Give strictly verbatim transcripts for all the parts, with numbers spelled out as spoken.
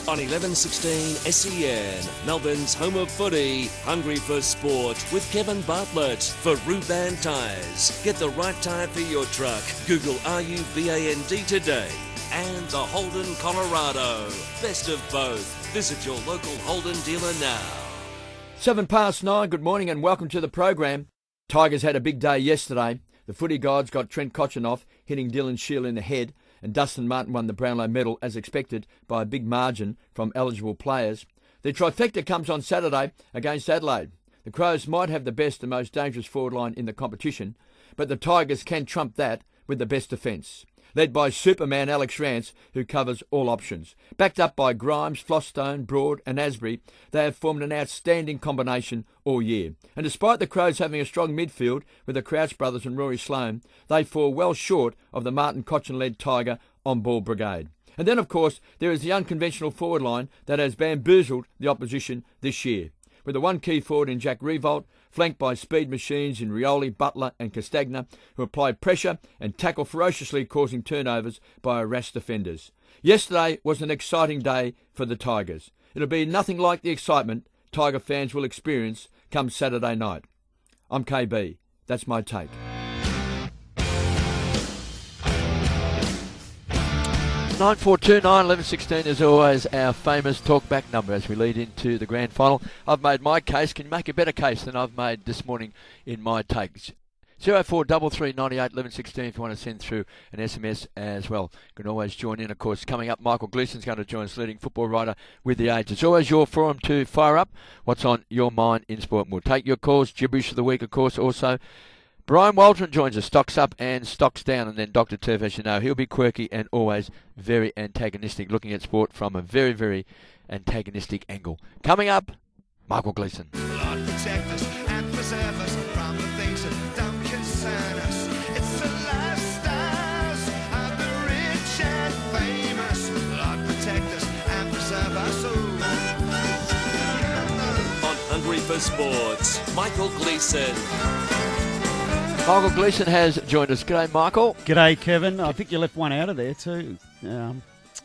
On eleven sixteen S E N, Melbourne's home of footy, hungry for sport with Kevin Bartlett for Ruban Tyres. Get the right tyre for your truck. Google R U B A N D today. And the Holden Colorado. Best of both. Visit your local Holden dealer now. Seven past nine, good morning and welcome to the program. Tigers had a big day yesterday. The footy gods got Trent Kochenoff hitting Dylan Shield in the head, and Dustin Martin won the Brownlow medal as expected by a big margin from eligible players. The trifecta comes on Saturday against Adelaide. The Crows might have the best and most dangerous forward line in the competition, but the Tigers can trump that with the best defence. Led by Superman Alex Rance, who covers all options. Backed up by Grimes, Flosstone, Broad and Asbury, they have formed an outstanding combination all year. And despite the Crows having a strong midfield with the Crouch brothers and Rory Sloane, they fall well short of the Martin Cochin-led Tiger on-ball brigade. And then, of course, there is the unconventional forward line that has bamboozled the opposition this year. With the one key forward in Jack Riewoldt, flanked by speed machines in Rioli, Butler and Castagna, who apply pressure and tackle ferociously, causing turnovers by harassed defenders. Yesterday was an exciting day for the Tigers. It'll be nothing like the excitement Tiger fans will experience come Saturday night. I'm K B. That's my take. nine four two nine eleven sixteen is always our famous talkback number as we lead into the grand final. I've made my case. Can you make a better case than I've made this morning in my takes? zero four three three nine eight eleven sixteen if you want to send through an S M S as well. You can always join in, of course. Coming up, Michael Gleeson's going to join us, leading football writer with The Age. It's always your forum to fire up what's on your mind in sport. We'll take your calls. Gibberish of the week, of course, also. Brian Waldron joins us, stocks up and stocks down, and then Doctor Turf, as you know, he'll be quirky and always very antagonistic, looking at sport from a very, very antagonistic angle. Coming up, Michael Gleeson. Lord, protect us and preserve us from the things that don't concern us. It's the lifestyles of the rich and famous. Lord, protect us and preserve us. Ooh. On Hungry for Sports, Michael Gleeson. Michael Gleeson has joined us. G'day, Michael. G'day, Kevin. I think you left one out of there too. Um,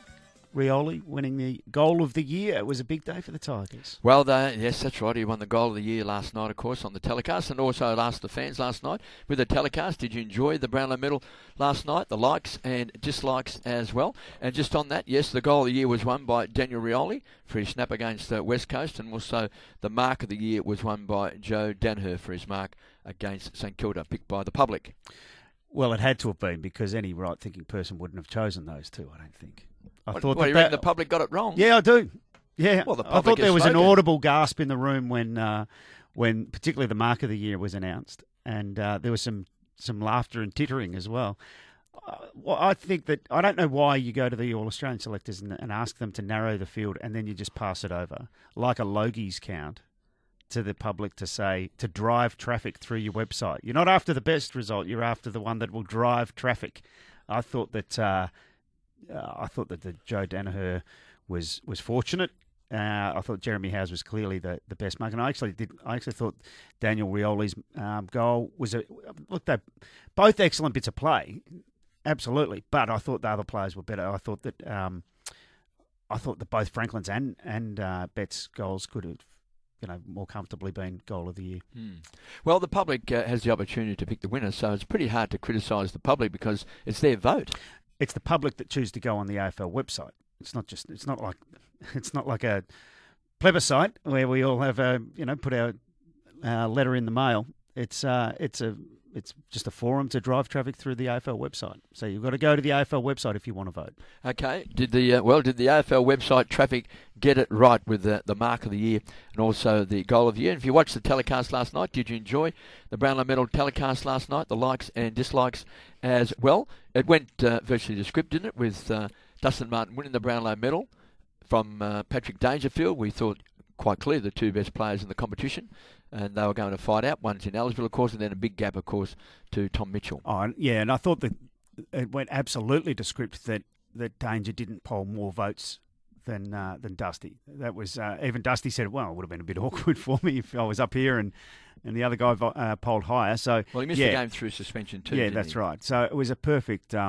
Rioli winning the goal of the year. It was a big day for the Tigers. Well, they, yes, that's right. He won the goal of the year last night, of course, on the telecast, and also asked the fans last night with the telecast, did you enjoy the Brownlow medal last night? The likes and dislikes as well. And just on that, yes, the goal of the year was won by Daniel Rioli for his snap against uh, West Coast, and also the mark of the year was won by Joe Daniher for his mark against St Kilda, picked by the public. Well, it had to have been, because any right-thinking person wouldn't have chosen those two, I don't think. I what, thought what, that you reckon that, the public got it wrong? Yeah, I do. Yeah, well, the I public thought there was spoken. an audible gasp in the room when, uh, when particularly the mark of the year was announced, and uh, there was some, some laughter and tittering as well. Uh, well, I think that I don't know why you go to the All Australian selectors and, and ask them to narrow the field, and then you just pass it over like a Logies count to the public to say to drive traffic through your website. You're not after the best result; you're after the one that will drive traffic. I thought that. Uh, Uh, I thought that the Joe Daniher was was fortunate. Uh, I thought Jeremy Howes was clearly the, the best mark, and I actually did. I actually thought Daniel Rioli's um, goal was a look. They both excellent bits of play, absolutely. But I thought the other players were better. I thought that um, I thought that both Franklin's and and uh, Betts' goals could have, you know, more comfortably been goal of the year. Hmm. Well, the public uh, has the opportunity to pick the winner, so it's pretty hard to criticise the public because it's their vote. It's the public that choose to go on the A F L website. It's not just. It's not like. It's not like a plebiscite where we all have a you know put our, our letter in the mail. It's uh it's a it's just a forum to drive traffic through the A F L website. So you've got to go to the A F L website if you want to vote. Okay. Did the uh, well? Did the A F L website traffic get it right with the the mark of the year and also the goal of the year? And if you watched the telecast last night, did you enjoy the Brownlow medal telecast last night? The likes and dislikes as well. It went uh, virtually to script, didn't it? With uh, Dustin Martin winning the Brownlow medal from uh, Patrick Dangerfield. We thought quite clear the two best players in the competition, and they were going to fight out. One's in Ellisville, of course, and then a big gap, of course, to Tom Mitchell. Oh, yeah, and I thought that it went absolutely to script that, that Danger didn't poll more votes than uh, than Dusty. That was uh, even Dusty said, well, it would have been a bit awkward for me if I was up here and, and the other guy uh, polled higher. So well, he missed yeah. the game through suspension too. Yeah, didn't that's he? right. So it was a perfect um,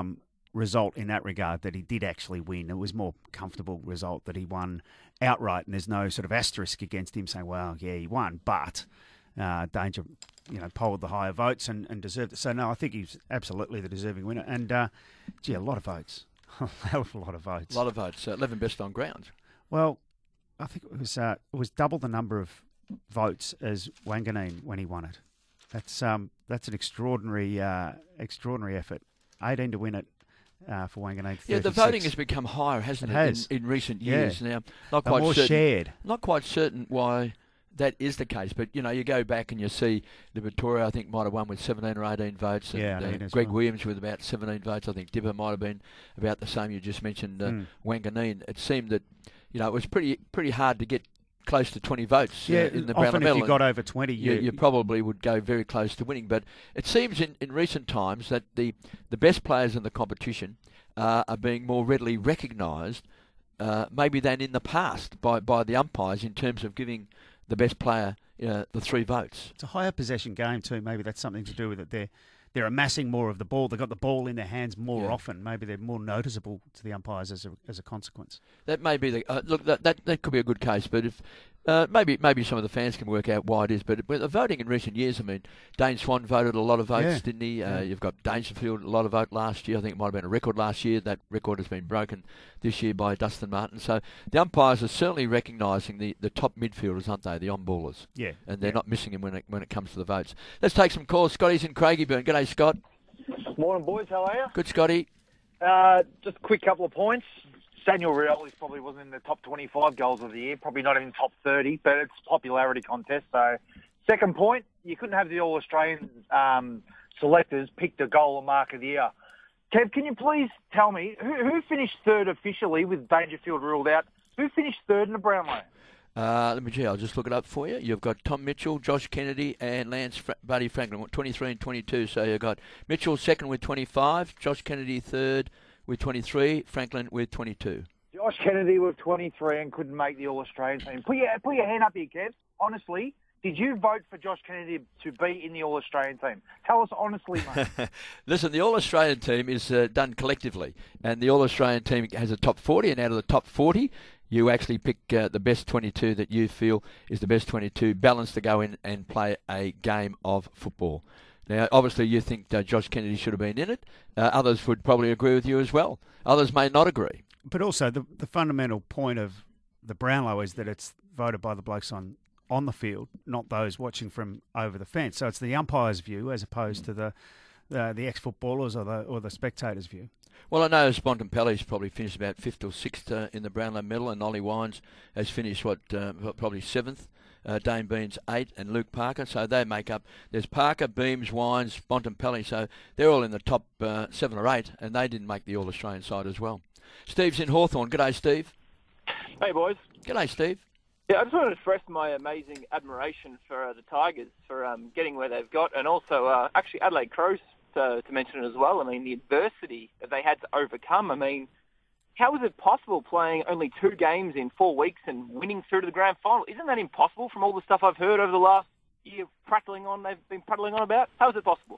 result in that regard that he did actually win. It was more comfortable result that he won outright, and there's no sort of asterisk against him saying, well, yeah, he won, but uh, Danger, you know, polled the higher votes and, and deserved it. So, no, I think he's absolutely the deserving winner. And, uh, gee, a lot of votes. a hell of a lot of votes. A lot of votes. Uh, eleven best on ground. Well, I think it was uh, it was double the number of votes as Wanganeen when he won it. That's um that's an extraordinary uh, extraordinary effort. eighteen to win it uh, for Wanganeen. Yeah, the voting has become higher, hasn't it, it has. in, in recent years yeah. now? Not They're quite more certain, shared. Not quite certain why that is the case, but you know, you go back and you see the Victoria, I think, might have won with seventeen or eighteen votes. And, yeah, uh, as Greg well. Williams with about seventeen votes. I think Dipper might have been about the same. You just mentioned uh, Mm. Wanganeen. It seemed that you know it was pretty pretty hard to get close to twenty votes Yeah, uh, in the often Brownlow if Medal. you got over twenty, you, you, you probably would go very close to winning. But it seems in, in recent times that the, the best players in the competition uh, are being more readily recognised uh, maybe than in the past by, by the umpires in terms of giving the best player uh, the three votes. It's a higher possession game too. Maybe that's something to do with it. They're they're amassing more of the ball. They've got the ball in their hands more Yeah. often. Maybe they're more noticeable to the umpires as a as a consequence. That may be the uh, look. That, that that could be a good case, but if uh, maybe maybe some of the fans can work out why it is. But with the voting in recent years, I mean, Dane Swan voted a lot of votes, Yeah. didn't he? Uh, Yeah. You've got Dangerfield a lot of vote last year. I think it might have been a record last year. That record has been broken this year by Dustin Martin. So the umpires are certainly recognising the, the top midfielders, aren't they? The on-ballers, Yeah, and they're yeah. not missing them when it when it comes to the votes. Let's take some calls. Scotty's in Craigieburn. G'day, Scott. Morning, boys. How are you? Good, Scotty. Uh, just a quick couple of points. Daniel Rioli probably wasn't in the top twenty-five goals of the year, probably not even top thirty, but it's a popularity contest. So, second point, you couldn't have the All-Australian um, selectors pick the goal or mark of the year. Kev, can you please tell me, who, who finished third officially with Dangerfield ruled out? Who finished third in the Brownlow? Uh, let me see, I'll just look it up for you. You've got Tom Mitchell, Josh Kennedy, and Lance Fra- Buddy Franklin, twenty-three and twenty-two. So you've got Mitchell second with twenty-five, Josh Kennedy third with twenty-three, Franklin with twenty-two. Josh Kennedy with twenty-three and couldn't make the All-Australian team. Put your, put your hand up here, Kev. Honestly, did you vote for Josh Kennedy to be in the All-Australian team? Tell us honestly, mate. Listen, the All-Australian team is uh, done collectively, and the All-Australian team has a top forty, and out of the top forty, you actually pick uh, the best twenty-two that you feel is the best twenty-two, balanced to go in and play a game of football. Now, obviously, you think uh, Josh Kennedy should have been in it. Uh, others would probably agree with you as well. Others may not agree. But also, the the fundamental point of the Brownlow is that it's voted by the blokes on, on the field, not those watching from over the fence. So it's the umpire's view as opposed to the the, the ex-footballers or the or the spectators' view. Well, I know Bontempelli's probably finished about fifth or sixth uh, in the Brownlow medal, and Ollie Wines has finished, what, uh, probably seventh. Uh, Dane Beans eight, and Luke Parker. So they make up. There's Parker, Beams, Wines, Bontempelli. So they're all in the top uh, seven or eight, and they didn't make the All-Australian side as well. Steve's in Hawthorn. G'day, Steve. Hey, boys. G'day, Steve. Yeah, I just wanted to express my amazing admiration for uh, the Tigers for um, getting where they've got, and also uh, actually Adelaide Crows to, to mention it as well. I mean, the adversity that they had to overcome. I mean, how is it possible playing only two games in four weeks and winning through to the grand final? Isn't that impossible from all the stuff I've heard over the last year prattling on, they've been prattling on about? How is it possible?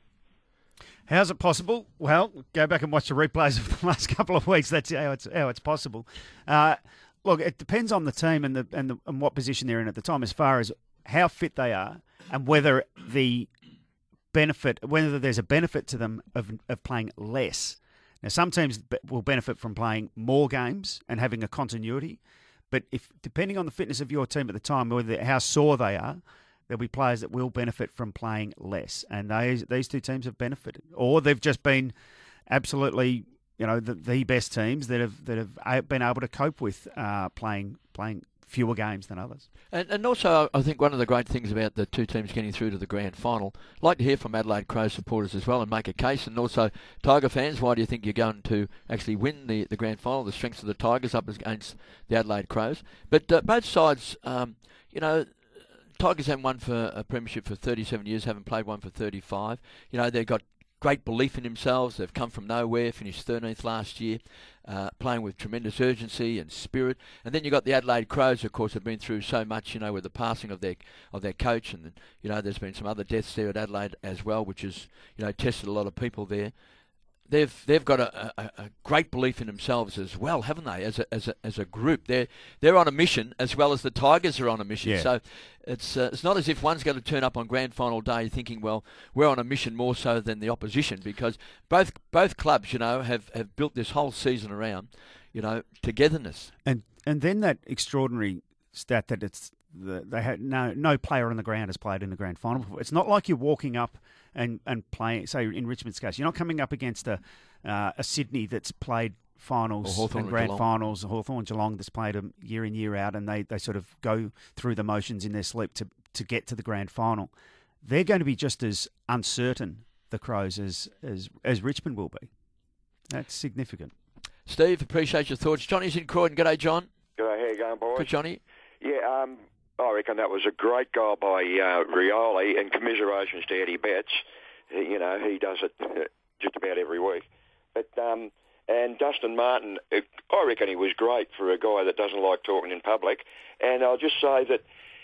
How's it possible? Well, go back and watch the replays of the last couple of weeks. That's how it's how it's possible. Uh, look, it depends on the team and the and the, and what position they're in at the time, as far as how fit they are and whether the benefit, whether there's a benefit to them of of playing less. Now, some teams will benefit from playing more games and having a continuity, but if depending on the fitness of your team at the time, whether how sore they are, there'll be players that will benefit from playing less, and these these two teams have benefited, or they've just been absolutely, you know, the, the best teams that have that have been able to cope with uh, playing playing fewer games than others. And, and also, I think one of the great things about the two teams getting through to the grand final, I'd like to hear from Adelaide Crows supporters as well and make a case, and also Tiger fans, why do you think you're going to actually win the, the grand final, the strengths of the Tigers up against the Adelaide Crows? But uh, both sides, um, you know, Tigers haven't won for a premiership for thirty-seven years, haven't played one for thirty-five. You know, they've got great belief in themselves. They've come from nowhere, finished thirteenth last year, uh, playing with tremendous urgency and spirit. And then you've got the Adelaide Crows, of course, have been through so much, you know, with the passing of their of their coach. And, you know, there's been some other deaths there at Adelaide as well, which has, you know, tested a lot of people there. they've they've got a, a, a great belief in themselves as well, haven't they? As a as a as a group, they're they're on a mission as well as the Tigers are on a mission. Yeah. So it's uh, it's not as if one's going to turn up on grand final day thinking, well, we're on a mission more so than the opposition, because both both clubs, you know, have, have built this whole season around, you know, togetherness. And and then that extraordinary stat that it's the, they had no no player on the ground has played in the grand final before. It's not like you're walking up and, and playing, say in Richmond's case, you're not coming up against a uh, a Sydney that's played finals and grand Geelong. finals, a Hawthorn Geelong that's played them year in, year out, and they, they sort of go through the motions in their sleep to, to get to the grand final. They're going to be just as uncertain, the Crows, as, as, as Richmond will be. That's significant. Steve, appreciate your thoughts. Johnny's in Croydon. G'day, John. G'day, how you going, boys? Good, Johnny. Yeah, um, I reckon that was a great goal by uh, Rioli, and commiserations to Eddie Betts. He, you know, he does it just about every week. But um, and Dustin Martin, I reckon he was great for a guy that doesn't like talking in public. And I'll just say that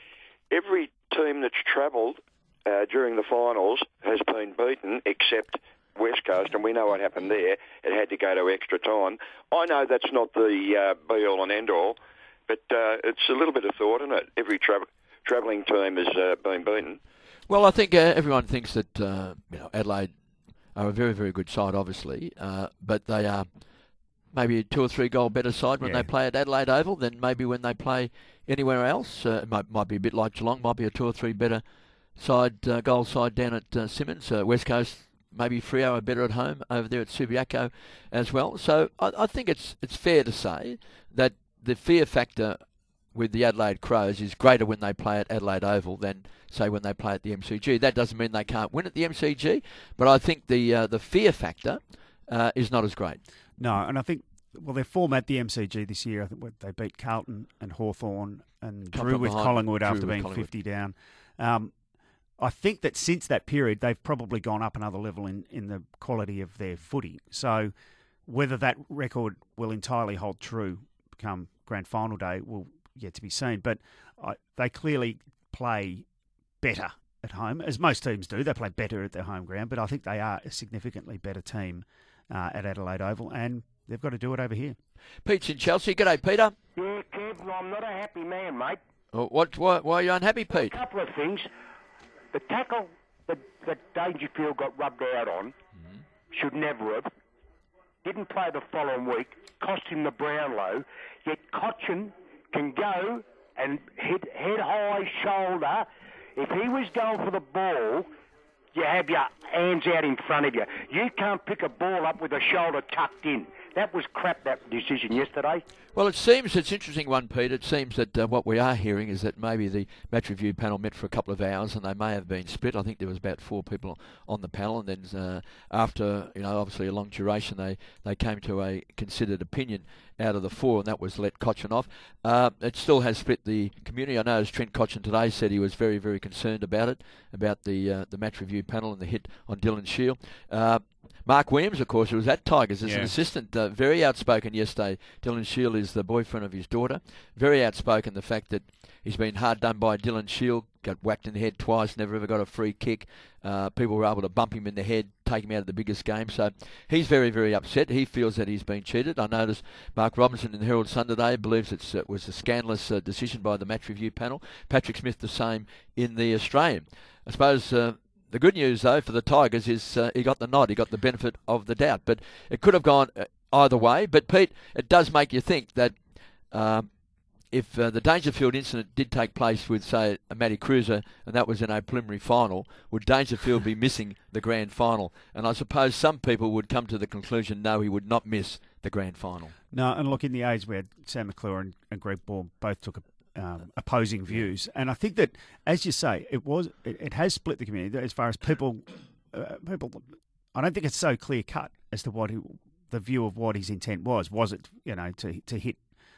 every team that's travelled uh, during the finals has been beaten except West Coast, and we know what happened there. It had to go to extra time. I know that's not the uh, be-all and end-all, but uh, it's a little bit of thought in it. Every tra- travelling team has uh, been beaten. Well, I think uh, everyone thinks that uh, you know, Adelaide are a very, very good side, obviously, uh, but they are maybe a two or three goal better side when Yeah. they play at Adelaide Oval than maybe when they play anywhere else. Uh, it might, might be a bit like Geelong, might be a two or three better side, uh, goal side down at uh, Simmons. Uh, West Coast, maybe Freo are better at home over there at Subiaco as well. So I, I think it's it's fair to say that the fear factor with the Adelaide Crows is greater when they play at Adelaide Oval than, say, when they play at the M C G. That doesn't mean they can't win at the M C G, but I think the uh, the fear factor uh, is not as great. No, and I think, well, their form at the M C G this year, I think they beat Carlton and Hawthorn and Come drew from with behind, Collingwood drew after with being Collingwood. fifty down. Um, I think that since that period, they've probably gone up another level in, in the quality of their footy. So whether that record will entirely hold true come grand final day will yet to be seen. But I, they clearly play better at home, as most teams do. They play better at their home ground, but I think they are a significantly better team uh, at Adelaide Oval, and they've got to do it over here. Pete's in Chelsea. G'day, Peter. Yeah, Kev, I'm not a happy man, mate. Oh, what? Why, why are you unhappy, Pete? A couple of things. The tackle that, that Dangerfield got rubbed out on should never have. Didn't play the following week. Cost him the Brownlow. Yet Cochin can go and hit head high, shoulder. If he was going for the ball, you have your hands out in front of you. You can't pick a ball up with a shoulder tucked in. That was crap, that decision yesterday. Well, it seems, it's an interesting one, Pete. It seems that uh, what we are hearing is that maybe the match review panel met for a couple of hours and they may have been split. I think there was about four people on the panel, and then uh, after, you know, obviously a long duration, they, they came to a considered opinion out of the four, and that was let Cochin off. Uh, it still has split the community. I noticed Trent Cochin today said he was very, very concerned about it, about the uh, the match review panel and the hit on Dylan Shield. Uh, Mark Williams, of course, who was at Tigers as Yeah. an assistant, uh, very outspoken yesterday. Dylan Shield is the boyfriend of his daughter. Very outspoken, the fact that he's been hard done by Dylan Shield, got whacked in the head twice, never ever got a free kick. Uh, people were able to bump him in the head, take him out of the biggest game. So he's very, very upset. He feels that he's been cheated. I noticed Mark Robinson in the Herald Sun today believes it uh, was a scandalous uh, decision by the match review panel. Patrick Smith the same in the Australian. I suppose... Uh, The good news, though, for the Tigers is uh, he got the nod. He got the benefit of the doubt. But it could have gone uh, either way. But, Pete, it does make you think that um, if uh, the Dangerfield incident did take place with, say, a Matty Cruiser, and that was in a preliminary final, would Dangerfield be missing the grand final? And I suppose some people would come to the conclusion, no, he would not miss the grand final. No, and look, in the age where Sam McClure and, and Greg Ball both took a Um, opposing views, and I think that, as you say, it was it, it has split the community as far as people. Uh, people, I don't think it's so clear cut as to what he, the view of what his intent was. Was it, you know, to to hit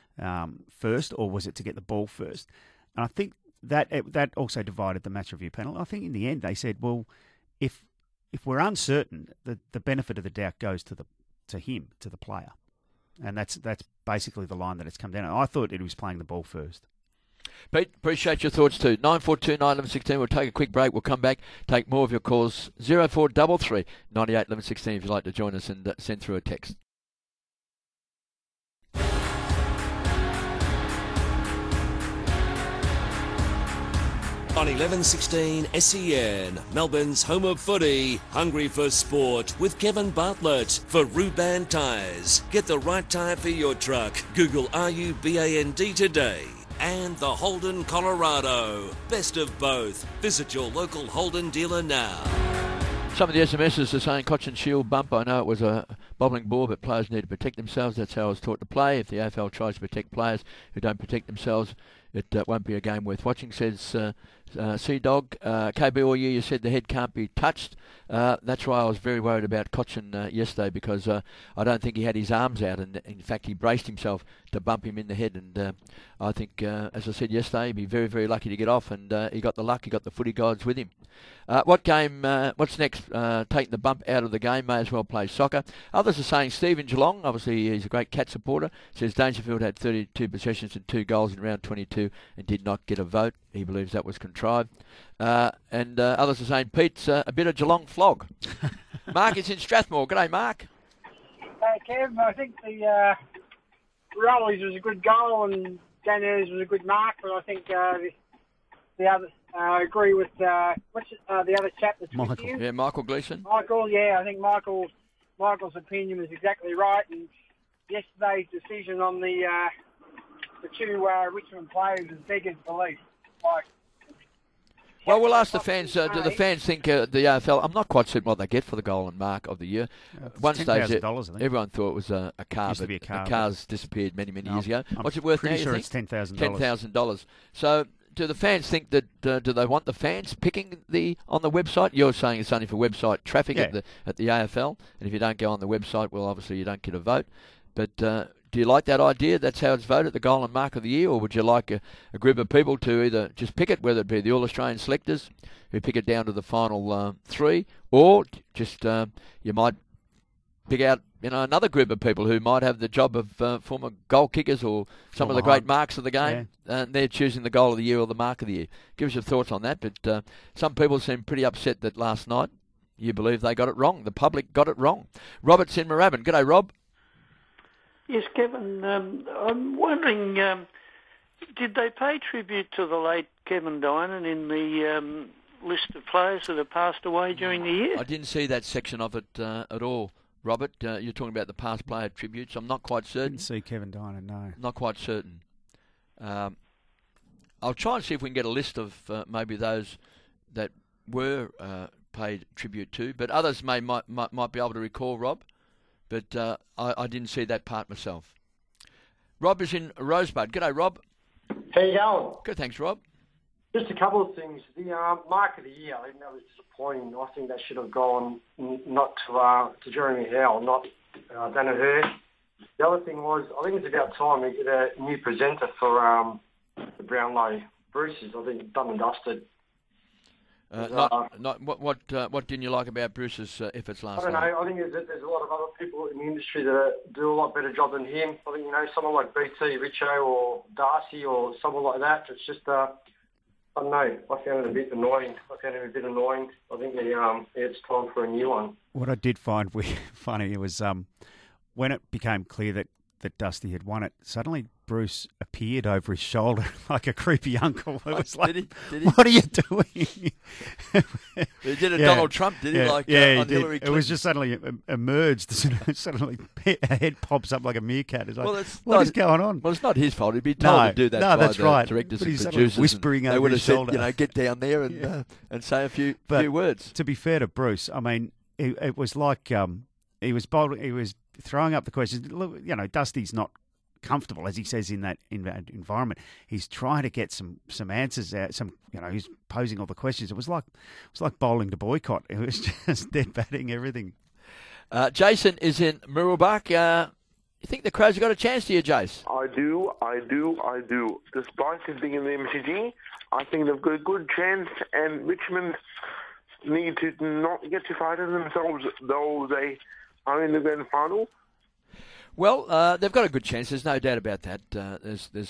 um, first, or was it to get the ball first? And I think that it, that also divided the match review panel. I think in the end they said, well, if if we're uncertain, the the benefit of the doubt goes to the to him, to the player, and that's that's basically the line that it's come down. I thought it was playing the ball first. Pete, appreciate your thoughts too. nine four two nine eleven sixteen. We'll take a quick break. We'll come back, take more of your calls. zero four three three ninety-eight eleven sixteen if you'd like to join us and uh, send through a text. On eleven sixteen S E N, Melbourne's home of footy, hungry for sport with Kevin Bartlett for Ruban Tyres. Get the right tyre for your truck. Google R U B A N D today. And the Holden Colorado. Best of both. Visit your local Holden dealer now. Some of the S M Ses are saying Cochin Shield bump. I know it was a bobbling ball, but players need to protect themselves. That's how I was taught to play. If the A F L tries to protect players who don't protect themselves, it uh, won't be a game worth watching, says uh, uh, Sea Dog. Uh, K B all year you said the head can't be touched. Uh, that's why I was very worried about Cochin uh, yesterday, because uh, I don't think he had his arms out, and in fact he braced himself to bump him in the head. And uh, I think, uh, as I said yesterday, he'd be very, very lucky to get off, and uh, he got the luck. He got the footy gods with him. Uh, what game? Uh, what's next? Uh, taking the bump out of the game, may as well play soccer. Others are saying Stephen Geelong. Obviously, he's a great Cat supporter. Says Dangerfield had thirty-two possessions and two goals in round twenty-two and did not get a vote. He believes that was contrived. Uh, and uh, others are saying Pete's uh, a bit of Geelong flog. Mark is in Strathmore. G'day, Mark. Hey, Kev. I think the uh, Rollies was a good goal and Daniels was a good mark, but I think uh, the, the other. Uh, I agree with uh, what's it, uh, the other chap that's with Michael. you. Yeah, Michael Gleeson. Michael, yeah, I think Michael, Michael's opinion was exactly right. And yesterday's decision on the uh, the two uh, Richmond players is beggars belief. Like, well, we'll ask the fans. Uh, do the fans think uh, the A F L? I'm not quite certain what they get for the goal and mark of the year. Uh, One ten stage, thousand dollars, I think. everyone thought it was a, a car, Used to but be a car, the car's disappeared many, many No, years ago. I'm What's it worth pretty now? sure you it's think? ten thousand Ten dollars. thousand dollars. So, do the fans think that? Uh, do they want the fans picking the on the website? You're saying it's only for website traffic Yeah. at the at the A F L, and if you don't go on the website, well, obviously you don't get a vote. But uh, do you like that idea? That's how it's voted, the goal and mark of the year, or would you like a, a group of people to either just pick it, whether it be the All Australian selectors who pick it down to the final uh, three, or just uh, you might pick out you know another group of people who might have the job of uh, former goal kickers or some of the Former great marks of the game, and they're choosing the goal of the year or the mark of the year. Give us your thoughts on that. But uh, some people seem pretty upset that last night you believe they got it wrong. The public got it wrong. Robert's in Moorabbin. G'day, Rob. Yes, Kevin. Um, I'm wondering, um, did they pay tribute to the late Kevin Dinan in the um, list of players that have passed away during the year? I didn't see that section of it uh, at all, Robert. Uh, you're talking about the past player tributes. I'm not quite certain. Didn't see Kevin Dinan, no. Not quite certain. Um, I'll try and see if we can get a list of uh, maybe those that were uh, paid tribute to, but others may might, might, might be able to recall, Rob. But uh, I, I didn't see that part myself. Rob is in Rosebud. G'day, Rob. How you going? Good, thanks, Rob. Just a couple of things. The uh, mark of the year, I think that was disappointing. I think that should have gone n- not to uh, to Jeremy Howe, not uh, Dana Hurd. The other thing was, I think it's about time we get a new presenter for um, the Brownlow Bruces. I think done and dusted. Uh, not, not what what uh, what didn't you like about Bruce's uh, efforts last I don't night? know. I think there's, there's a lot of other people in the industry that do a lot better job than him. I think, you know, someone like B T, Richo or Darcy or someone like that. It's just, uh, I don't know. I found it a bit annoying. I found it a bit annoying. I think the, um, it's time for a new one. What I did find we, funny was um, when it became clear that, that Dusty had won it, suddenly Bruce appeared over his shoulder like a creepy uncle. It was like, did he? Did he? What are you doing? He did a Yeah. Donald Trump, did he? Yeah, Like yeah, uh, he on did. Hillary It Clinton. was just suddenly em- emerged. Suddenly a head pops up like a meerkat. It's like, Well, it's what not- is going on? Well, it's not his fault. He'd be told No, to do that no, by that's the right. directors But and he's suddenly producers. whispering and over they would his have said, shoulder. you know, get down there and Yeah. uh, and say a few But few words. To be fair to Bruce, I mean, it, it was like um, he was bold, he was throwing up the questions. Look, you know, Dusty's not comfortable, as he says, in that, in that environment. He's trying to get some, some answers out. Some, you know, he's posing all the questions. It was like it was like bowling to boycott. It was just dead batting everything. Uh, Jason is in Mirrabah. Uh, you think the Crows have got a chance to you, Jace? I do, I do, I do. Despite it being in the M C G, I think they've got a good chance, and Richmond need to not get too far ahead of themselves, though they are in the grand final. Well, uh, they've got a good chance. There's no doubt about that. Uh, there's there's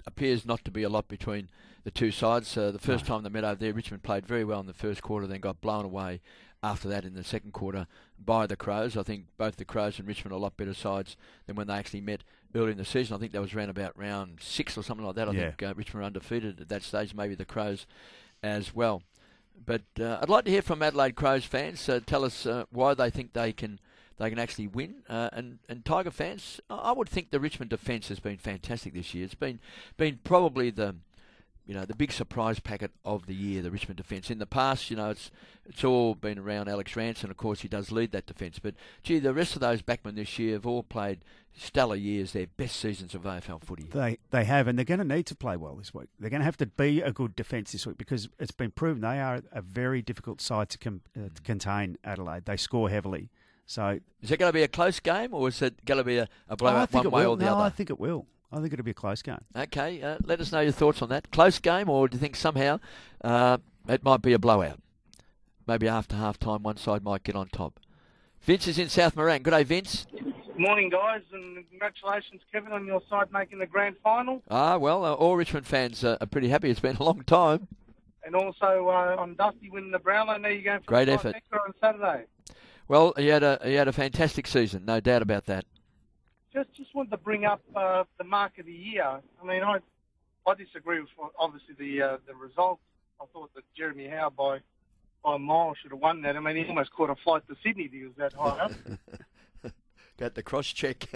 appears not to be a lot between the two sides. Uh, the first no. time they met over there, Richmond played very well in the first quarter, then got blown away after that in the second quarter by the Crows. I think both the Crows and Richmond are a lot better sides than when they actually met early in the season. I think that was around about round six or something like that. I yeah. think uh, Richmond were undefeated at that stage, maybe the Crows as well. But uh, I'd like to hear from Adelaide Crows fans. Uh, tell us uh, why they think they can they can actually win. Uh, and, and Tiger fans, I would think the Richmond defence has been fantastic this year. It's been been probably the you know the big surprise packet of the year, the Richmond defence. In the past, you know, it's it's all been around Alex Ranson. Of course, he does lead that defence. But gee, the rest of those backmen this year have all played stellar years, their best seasons of A F L footy. They they have, and they're going to need to play well this week. They're going to have to be a good defence this week because it's been proven they are a very difficult side to, com- uh, to contain Adelaide. They score heavily. So is it going to be a close game, or is it going to be a, a blowout oh, one way will. or the no, other? I think it will. I think it'll be a close game. Okay, uh, let us know your thoughts on that. Close game, or do you think somehow uh, it might be a blowout? Maybe after half-time, one side might get on top. Vince is in South Morang. Good day, Vince. Morning, guys, and congratulations, Kevin, on your side making the grand final. Ah, well, uh, all Richmond fans uh, are pretty happy. It's been a long time. And also uh, on Dusty winning the Brownlow. Now you're going for Great the effort on Saturday. Well, he had a he had a fantastic season, no doubt about that. Just just wanted to bring up uh, the mark of the year. I mean, I I disagree with obviously the uh, the result. I thought that Jeremy Howe by by a mile should have won that. I mean, he almost caught a flight to Sydney. He was that high up. Got the cross check.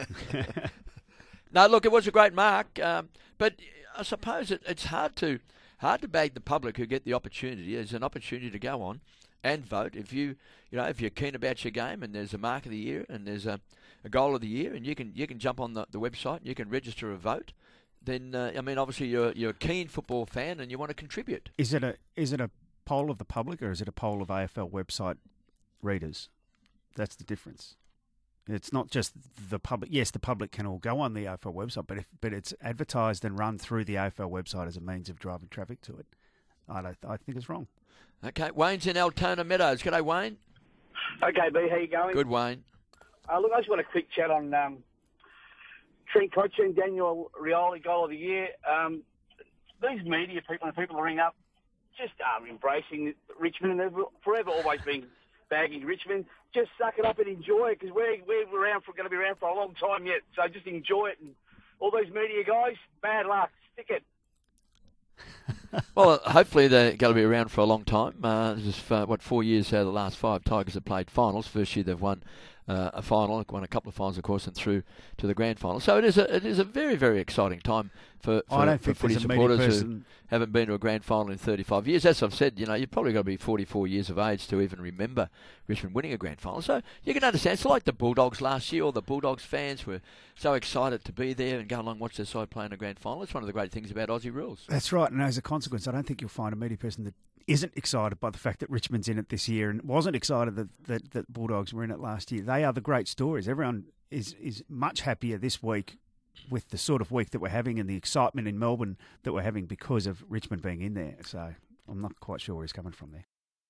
No, look, it was a great mark, um, but I suppose it, it's hard to hard to bag the public who get the opportunity. There's an opportunity to go on and vote if you you know if you're keen about your game, and there's a mark of the year and there's a, a goal of the year, and you can you can jump on the, the website and you can register a vote. Then uh, I mean, obviously you're you're a keen football fan and you want to contribute. Is it a is it a poll of the public, or is it a poll of A F L website readers? That's the difference. It's not just the public. Yes, the public can all go on the A F L website, but if but it's advertised and run through the A F L website as a means of driving traffic to it. I don't. I think it's wrong. Okay, Wayne's in Altona Meadows. G'day, Wayne. Okay, B, how you going? Good, Wayne. Uh, look, I just want a quick chat on um, Trent Cotchin and Daniel Rioli, goal of the year. Um, these media people and people that ring up just are embracing Richmond, and they've forever always been bagging Richmond. Just suck it up and enjoy it, because we're, we're around for, going to be around for a long time yet. So just enjoy it. And all those media guys, bad luck. Stick it. Well, hopefully they're going to be around for a long time. Uh, this is, uh, what, four years out of the last five Tigers have played finals. First year they've won uh, a final, won a couple of finals, of course, and through to the grand final. So it is a it is a very, very exciting time for, for, I don't for think footy there's a supporters person... who haven't been to a grand final in thirty-five years. As I've said, you know, you've probably got to be forty-four years of age to even remember Richmond winning a grand final. So you can understand. It's like the Bulldogs last year. All the Bulldogs fans were so excited to be there and go along and watch their side play in a grand final. It's one of the great things about Aussie rules. That's right, and as a consequence, I don't think you'll find a media person that isn't excited by the fact that Richmond's in it this year and wasn't excited that, that, that Bulldogs were in it last year. They are the great stories. Everyone is, is much happier this week with the sort of week that we're having and the excitement in Melbourne that we're having because of Richmond being in there. So I'm not quite sure where he's coming from there.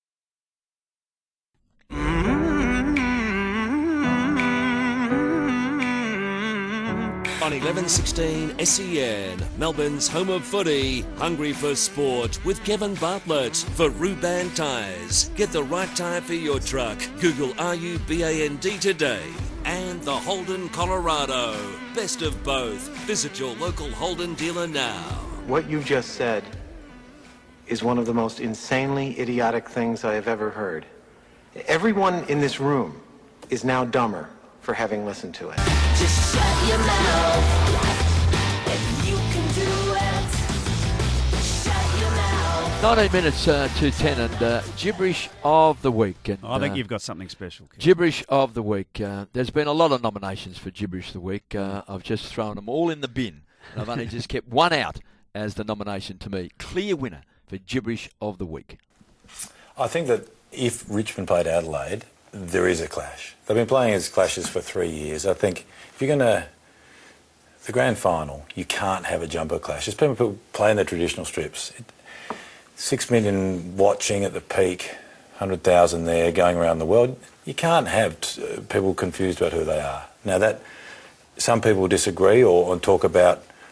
On eleven sixteen S E N, Melbourne's home of footy, hungry for sport with Kevin Bartlett for Ruban Tyres. Get the right tyre for your truck. Google R U B A N D today. And the Holden Colorado. Best of both. Visit your local Holden dealer now. What you just said is one of the most insanely idiotic things I have ever heard. Everyone in this room is now dumber for having listened to it. Just shut your mouth. If you can do it, shut your mouth. nineteen minutes uh, to ten, and uh, gibberish of the week. And, I think uh, you've got something special, Kev. Gibberish of the week. Uh, there's been a lot of nominations for gibberish of the week. Uh, I've just thrown them all in the bin, and I've only just kept one out as the nomination to me. Clear winner for gibberish of the week. I think that if Richmond played Adelaide, there is a clash. They've been playing as clashes for three years. I think if you're going to... The grand final, you can't have a jumbo clash. There's people playing the traditional strips. It, Six million watching at the peak, one hundred thousand there going around the world. You can't have t- people confused about who they are. Now that some people disagree or, or talk about,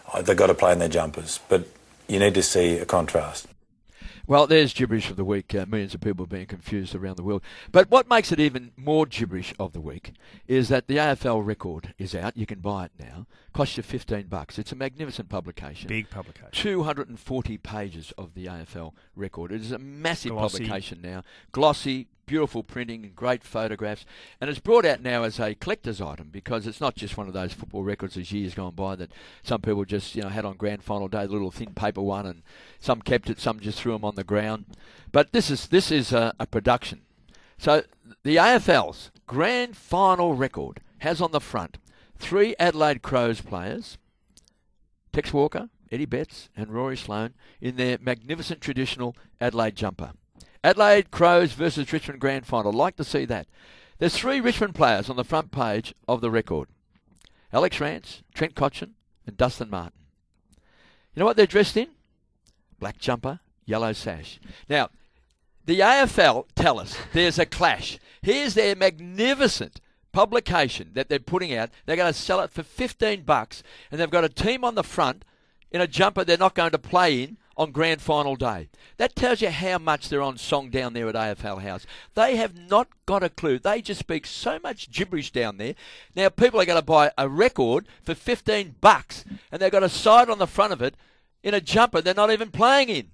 they've got to play in their jumpers. But you need to see a contrast. Well, there's gibberish of the week. Uh, millions of people being confused around the world. But what makes it even more gibberish of the week is that the A F L record is out. You can buy it now. Costs you fifteen bucks. It's a magnificent publication. Big publication. two hundred forty pages of the A F L record. It is a massive Glossy. publication now. Glossy, beautiful printing and great photographs. And it's brought out now as a collector's item because it's not just one of those football records as years gone by that some people just, you know, had on grand final day, the little thin paper one, and some kept it, some just threw them on the ground. But this is this is a, a production. So the A F L's grand final record has on the front three Adelaide Crows players, Tex Walker, Eddie Betts and Rory Sloane, in their magnificent traditional Adelaide jumper. Adelaide Crows versus Richmond Grand Final. Like to see that. There's three Richmond players on the front page of the record. Alex Rance, Trent Cotchin and Dustin Martin. You know what they're dressed in? Black jumper, yellow sash. Now, the A F L tell us there's a clash. Here's their magnificent publication that they're putting out. They're going to sell it for fifteen bucks, and they've got a team on the front in a jumper they're not going to play in on grand final day. That tells you how much they're on song down there at A F L House. They have not got a clue. They just speak so much gibberish down there. Now people are going to buy a record for fifteen bucks, and they've got a side on the front of it in a jumper they're not even playing in.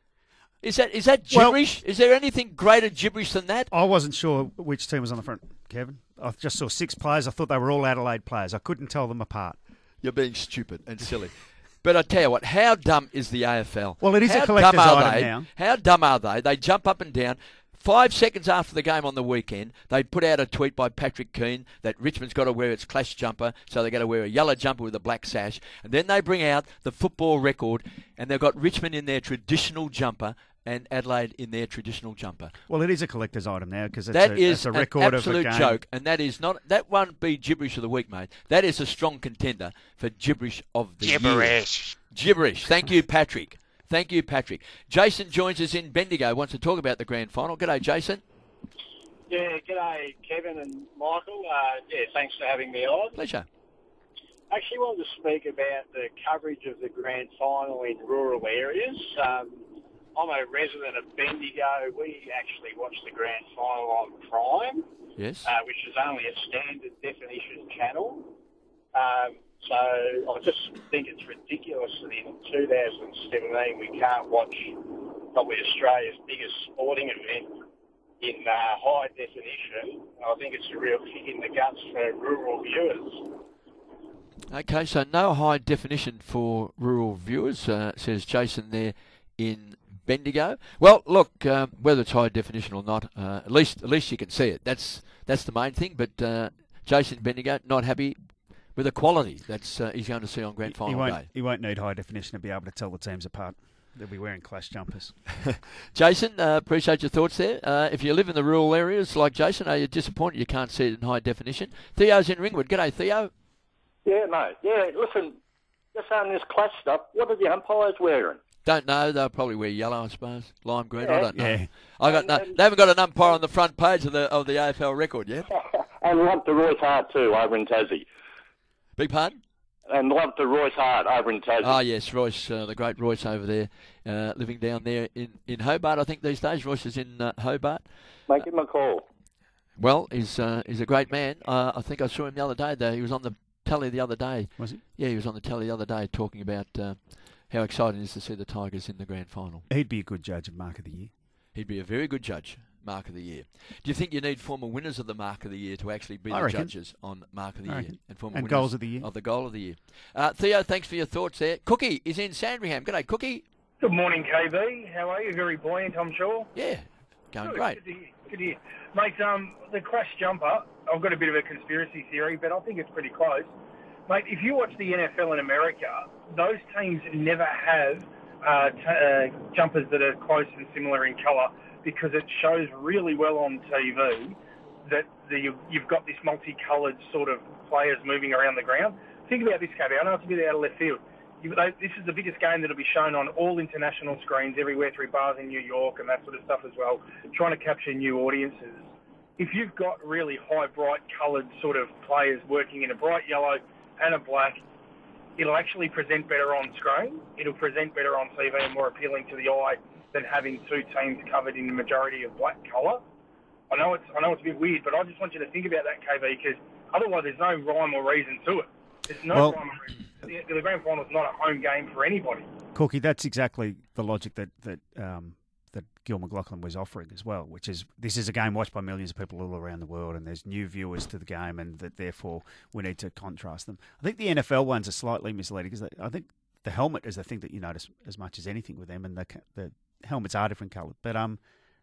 Is that is that gibberish? Well, is there anything greater gibberish than that? I wasn't sure which team was on the front, Kevin. I just saw six players. I thought they were all Adelaide players. I couldn't tell them apart. You're being stupid and silly. But I tell you what, how dumb is the A F L? Well, it is how a collector's dumb are item they? now. How dumb are they? They jump up and down. Five seconds after the game on the weekend, they put out a tweet by Patrick Keane that Richmond's got to wear its clash jumper, so they've got to wear a yellow jumper with a black sash. And then they bring out the football record, and they've got Richmond in their traditional jumper and Adelaide in their traditional jumper. Well, it is a collector's item now because it's, that a, is it's a record an absolute of a game. joke, and that is not that won't be gibberish of the week, mate. That is a strong contender for gibberish of the Gibberish. year. Gibberish. Thank you, Patrick. Thank you, Patrick. Jason joins us in Bendigo. Wants to talk about the grand final. G'day, Jason. Yeah, g'day, Kevin and Michael. Uh, yeah, thanks for having me on. Pleasure. I actually wanted to speak about the coverage of the grand final in rural areas. Um, I'm a resident of Bendigo. We actually watch the grand final on Prime, yes, uh, which is only a standard definition channel. Um, so I just think it's ridiculous that in two thousand seventeen we can't watch probably Australia's biggest sporting event in uh, high definition. I think it's a real kick in the guts for rural viewers. Okay, so no high definition for rural viewers, uh, says Jason there in Bendigo. Well, look, uh, whether it's high definition or not, uh, at least at least you can see it. That's that's the main thing. But uh, Jason Bendigo not happy with the quality that's uh, he's going to see on grand final he won't, day. He won't need high definition to be able to tell the teams apart. They'll be wearing clash jumpers. Jason, uh, appreciate your thoughts there. Uh, if you live in the rural areas like Jason, are you disappointed you can't see it in high definition? Theo's in Ringwood. G'day, Theo. Yeah, mate. Yeah, listen, just on this clash stuff, what are the umpires wearing? Don't know. They'll probably wear yellow, I suppose. Lime green. Yeah. I don't know. Yeah. I got no. They haven't got an umpire on the front page of the of the A F L record yet. And love to Royce Hart too over in Tassie. Big pardon? And love to Royce Hart over in Tassie. Oh yes, Royce, uh, the great Royce over there, uh, living down there in, in Hobart. I think these days Royce is in uh, Hobart. Make him a call. Well, he's uh, he's a great man. Uh, I think I saw him the other day. Though he was on the telly the other day. Was he? Yeah, he was on the telly the other day talking about uh, how exciting it is to see the Tigers in the grand final. He'd be a good judge of Mark of the Year. He'd be a very good judge, Mark of the Year. Do you think you need former winners of the Mark of the Year to actually be I the reckon. judges on Mark of the I Year reckon. and former And winners goals of the year. Of the goal of the year. Uh, Theo, thanks for your thoughts there. Cookie is in Sandringham. G'day, Cookie. Good morning, K B. How are you? Very buoyant, I'm sure. Yeah, going Good, great. Good to hear. Good to hear. Mate, um, the clash jumper, I've got a bit of a conspiracy theory, but I think it's pretty close. Mate, if you watch the N F L in America, those teams never have uh, t- uh, jumpers that are close and similar in colour because it shows really well on T V that the, you've, you've got this multicoloured sort of players moving around the ground. Think about this, K B. I know it's a bit out of left field. You, they, this is the biggest game that will be shown on all international screens everywhere through bars in New York and that sort of stuff as well, trying to capture new audiences. If you've got really high, bright coloured sort of players working in a bright yellow and a black, it'll actually present better on screen. It'll present better on T V and more appealing to the eye than having two teams covered in the majority of black colour. I know it's I know it's a bit weird, but I just want you to think about that, K V, because otherwise there's no rhyme or reason to it. There's no Well- rhyme or reason. The, the grand final is not a home game for anybody. Cookie, that's exactly the logic that that um, that Gil McLaughlin was offering as well, which is this is a game watched by millions of people all around the world, and there's new viewers to the game, and that therefore we need to contrast them. I think the N F L ones are slightly misleading because I think the helmet is the thing that you notice as much as anything with them, and the the helmets are different coloured, but um,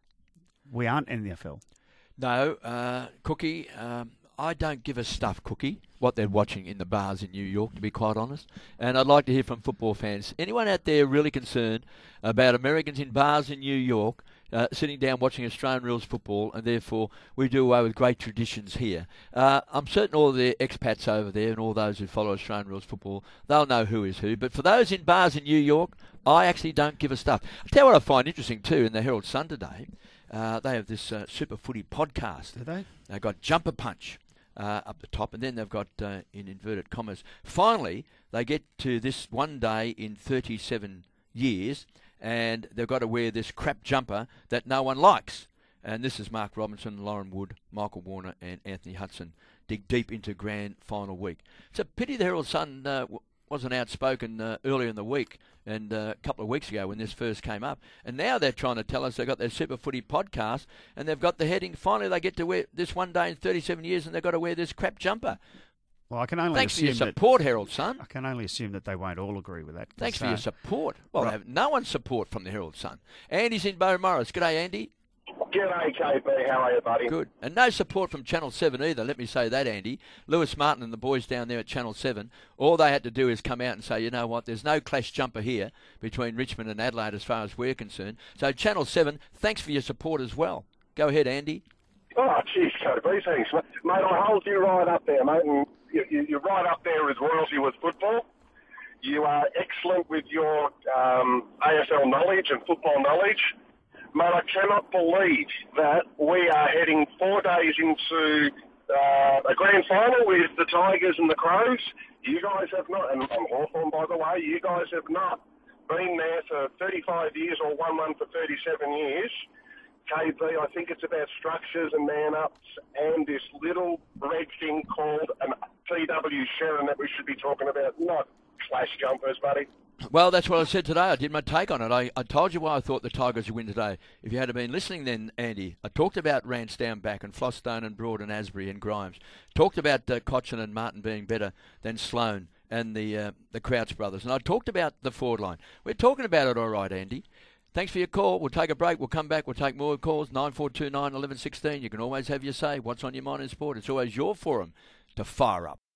we aren't N F L. No, uh, Cookie, um, I don't give a stuff, Cookie, what they're watching in the bars in New York, to be quite honest. And I'd like to hear from football fans. Anyone out there really concerned about Americans in bars in New York uh, sitting down watching Australian rules football, and therefore we do away with great traditions here? Uh, I'm certain all the expats over there and all those who follow Australian rules football, they'll know who is who. But for those in bars in New York, I actually don't give a stuff. I'll tell you what I find interesting too in the Herald Sun today. Uh, they have this uh, Super Footy podcast. Do they? They've got Jumper Punch uh, up the top, and then they've got, uh, in inverted commas, finally they get to this one day in thirty-seven years, and they've got to wear this crap jumper that no one likes. And this is Mark Robinson, Lauren Wood, Michael Warner, and Anthony Hudson dig deep into grand final week. It's a pity the Herald Sun uh, w- wasn't outspoken uh, earlier in the week and uh, a couple of weeks ago when this first came up. And now they're trying to tell us they've got their Super Footy podcast and they've got the heading, finally they get to wear this one day in thirty-seven years and they've got to wear this crap jumper. Well, I can only Thanks for assume your support, Herald Sun. I can only assume that they won't all agree with that. Thanks for uh, your support. Well, right. they have no one's support from the Herald Sun. Andy's in Bow Morris. G'day, Andy. G'day, K B. How are you, buddy? Good. And no support from Channel seven either, let me say that, Andy. Lewis Martin and the boys down there at Channel seven, all they had to do is come out and say, you know what, there's no clash jumper here between Richmond and Adelaide as far as we're concerned. So Channel seven, thanks for your support as well. Go ahead, Andy. Oh, geez, K B, thanks, mate. Mate, I hold you right up there, mate, and you, you, you're right up there with royalty with football. You are excellent with your um, A F L knowledge and football knowledge. Mate, I cannot believe that we are heading four days into uh, a grand final with the Tigers and the Crows. You guys have not, and I'm Hawthorn, by the way, you guys have not been there for thirty-five years or won one for thirty-seven years. K B, I think it's about structures and man-ups and this little red thing called an T W Sharon that we should be talking about, not clash jumpers, buddy. Well, that's what I said today. I did my take on it. I, I told you why I thought the Tigers would win today. If you had been listening then, Andy, I talked about Rance down back and Flosstone and Broad and Asbury and Grimes. Talked about uh, Cochin and Martin being better than Sloane and the uh, the Crouch brothers. And I talked about the forward line. We're talking about it all right, Andy. Thanks for your call. We'll take a break. We'll come back. We'll take more calls. nine four two nine, one one one six. You can always have your say. What's on your mind in sport? It's always your forum to fire up.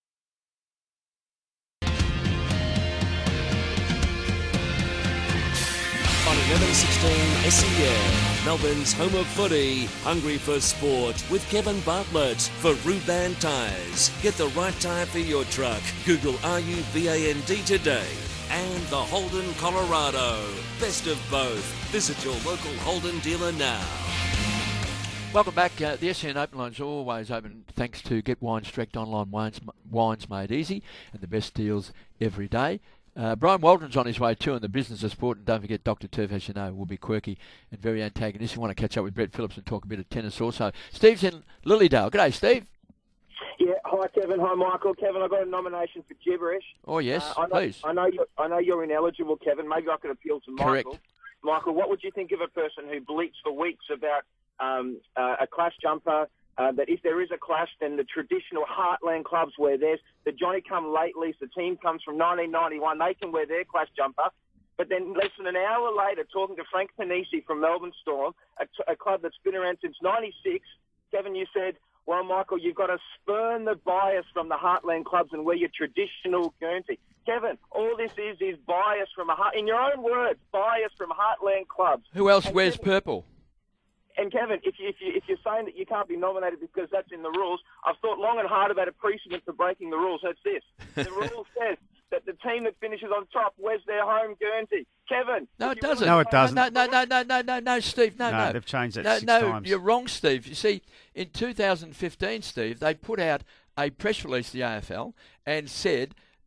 On eleven sixteen S E N, Melbourne's home of footy, hungry for sport with Kevin Bartlett for Ruban Tyres. Get the right tyre for your truck. Google R U B A N D today. And the Holden Colorado. Best of both. Visit your local Holden dealer now. Welcome back. Uh, the S E N Open Line's always open thanks to Get Wines Direct Online Wines, wines made easy and the best deals every day. Uh, Brian Waldron's on his way too in the business of sport, and don't forget Doctor Turf, as you know, will be quirky and very antagonistic. You want to catch up with Brett Phillips and talk a bit of tennis also. Steve's in Lilydale. G'day, Steve. Yeah, hi Kevin, hi Michael. Kevin, I got a nomination for gibberish. Oh yes, uh, I know, please. I know you're, I know you're ineligible, Kevin. Maybe I could appeal to Michael. Correct. Michael, what would you think of a person who bleats for weeks about um, uh, a clash jumper? Uh, that if there is a clash, then the traditional heartland clubs wear theirs. The Johnny come latelys, the team comes from nineteen ninety-one, they can wear their clash jumper. But then less than an hour later, talking to Frank Panisi from Melbourne Storm, a, t- a club that's been around since ninety-six, Kevin, you said, well, Michael, you've got to spurn the bias from the heartland clubs and wear your traditional Guernsey. Kevin, all this is is bias from a heart, in your own words, bias from heartland clubs. Who else and wears Kevin, purple? And Kevin, if, you, if, you, if you're saying that you can't be nominated because that's in the rules, I've thought long and hard about a precedent for breaking the rules. That's this. The rule says that the team that finishes on top wears their home Guernsey. Kevin. No, it doesn't. No, it doesn't. No, no, no, no, no, no, no, Steve. No, No, no. they've changed that no, six no, times. you're wrong, Steve. You see, in two thousand fifteen, Steve, they put out a press release, the A F L, and said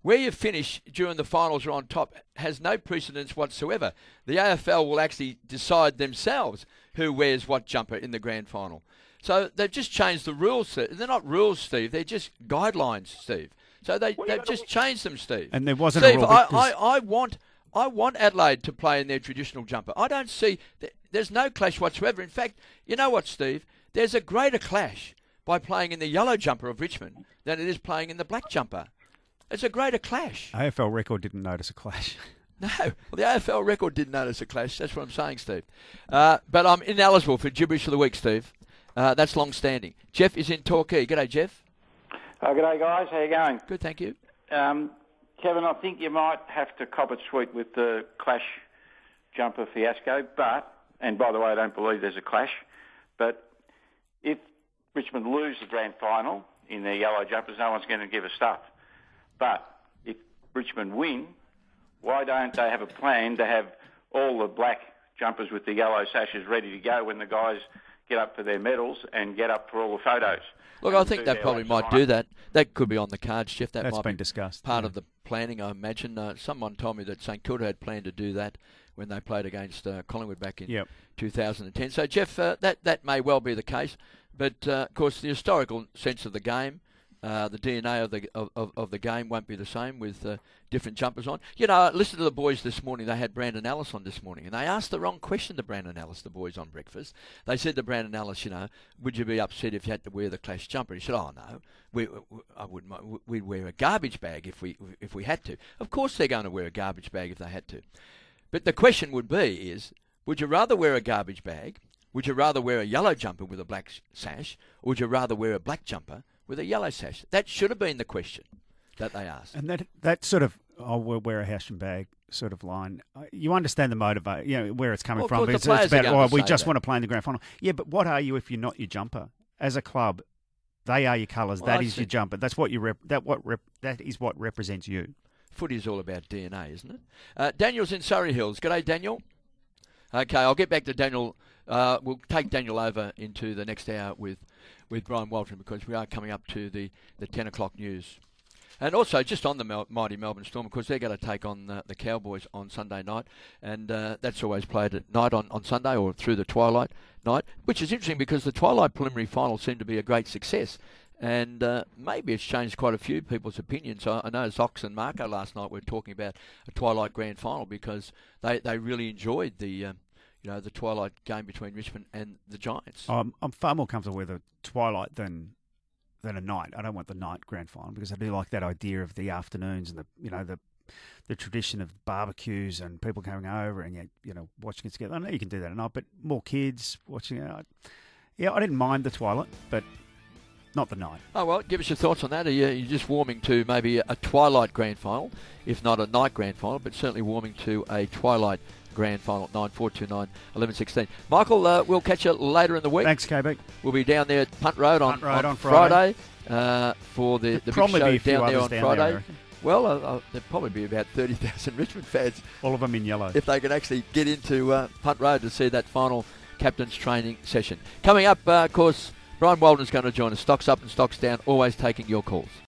where you finish during the finals or on top has no precedence whatsoever. The A F L will actually decide themselves who wears what jumper in the grand final. So they've just changed the rules. They're not rules, Steve. They're just guidelines, Steve. So they, Well, they've just changed them, Steve. And there wasn't Steve, a rule I, because- I, I want I want Adelaide to play in their traditional jumper. I don't see... Th- there's no clash whatsoever. In fact, you know what, Steve? There's a greater clash by playing in the yellow jumper of Richmond than it is playing in the black jumper. It's a greater clash. A F L record didn't notice a clash. No, well, the A F L record didn't notice a clash. That's what I'm saying, Steve. Uh, but I'm ineligible for gibberish of the week, Steve. Uh, that's long-standing. Jeff is in Torquay. G'day, Jeff. Oh, g'day, guys. How you going? Good, thank you. Um, Kevin, I think you might have to cop it sweet with the clash jumper fiasco, but, and by the way, I don't believe there's a clash, but if Richmond lose the grand final in their yellow jumpers, no one's going to give a stuff. But if Richmond win, why don't they have a plan to have all the black jumpers with the yellow sashes ready to go when the guys get up for their medals and get up for all the photos? Look, I think they probably might do that. That could be on the cards, Jeff. That That's might been be discussed, part yeah. of the planning, I imagine. Uh, someone told me that St Kilda had planned to do that when they played against uh, Collingwood back in Yep. two thousand ten. So, Jeff, uh, that, that may well be the case. But, uh, of course, the historical sense of the game, uh, the D N A of the of, of, of the game won't be the same with uh, different jumpers on. You know, I listened to the boys this morning. They had Brandon Ellis on this morning, and they asked the wrong question to Brandon Ellis, the boys on breakfast. They said to Brandon Ellis, you know, would you be upset if you had to wear the clash jumper? He said, oh, no, we, we, I wouldn't mind. We'd wear a garbage bag if we if we had to. Of course they're going to wear a garbage bag if they had to. But the question would be is, would you rather wear a garbage bag? Would you rather wear a yellow jumper with a black sash? Or would you rather wear a black jumper with a yellow sash? That should have been the question that they asked. And that that sort of, oh, we'll wear a Hessian bag sort of line. Uh, You understand the motivate, you know, where it's coming Well, of from. course the It's, players it's are about, going oh, to we say just that. want to play in the grand final. Yeah, but what are you if you're not your jumper? As a club, they are your colours. Well, that I is your think- jumper. That's what you rep, that what rep, that is what represents you. Footy is all about D N A, isn't it? Uh, Daniel's in Surrey Hills. G'day, Daniel. Okay, I'll get back to Daniel. Uh, we'll take Daniel over into the next hour with, with Brian Walton because we are coming up to the, the ten o'clock news. And also, just on the Mel- mighty Melbourne Storm, of course, they're going to take on uh, the Cowboys on Sunday night. And uh, that's always played at night on, on Sunday or through the twilight night, which is interesting because the twilight preliminary final seemed to be a great success. And uh, maybe it's changed quite a few people's opinions. I, I know Zox and Marco last night were talking about a twilight grand final because they, they really enjoyed the um, you know the twilight game between Richmond and the Giants. I'm I'm far more comfortable with a twilight than than a night. I don't want the night grand final because I do like that idea of the afternoons and the you know the the tradition of barbecues and people coming over and you know watching it together. I know you can do that at night, but more kids watching it. Yeah, I didn't mind the twilight, but not the night. Oh, well, give us your thoughts on that. Are you you're just warming to maybe a twilight grand final, if not a night grand final, but certainly warming to a twilight grand final at nine four two nine one one one six. Michael, uh, we'll catch you later in the week. Thanks, K B. We'll be down there at Punt Road on, Punt Road on, on Friday. Friday uh, for the, the big probably show be a few down there others on down there, I Friday. reckon. Well, uh, uh, there'll probably be about thirty thousand Richmond fans. All of them in yellow. If they can actually get into uh, Punt Road to see that final captain's training session. Coming up, uh, of course, Brian Walden's going to join us. Stocks up and stocks down, always taking your calls.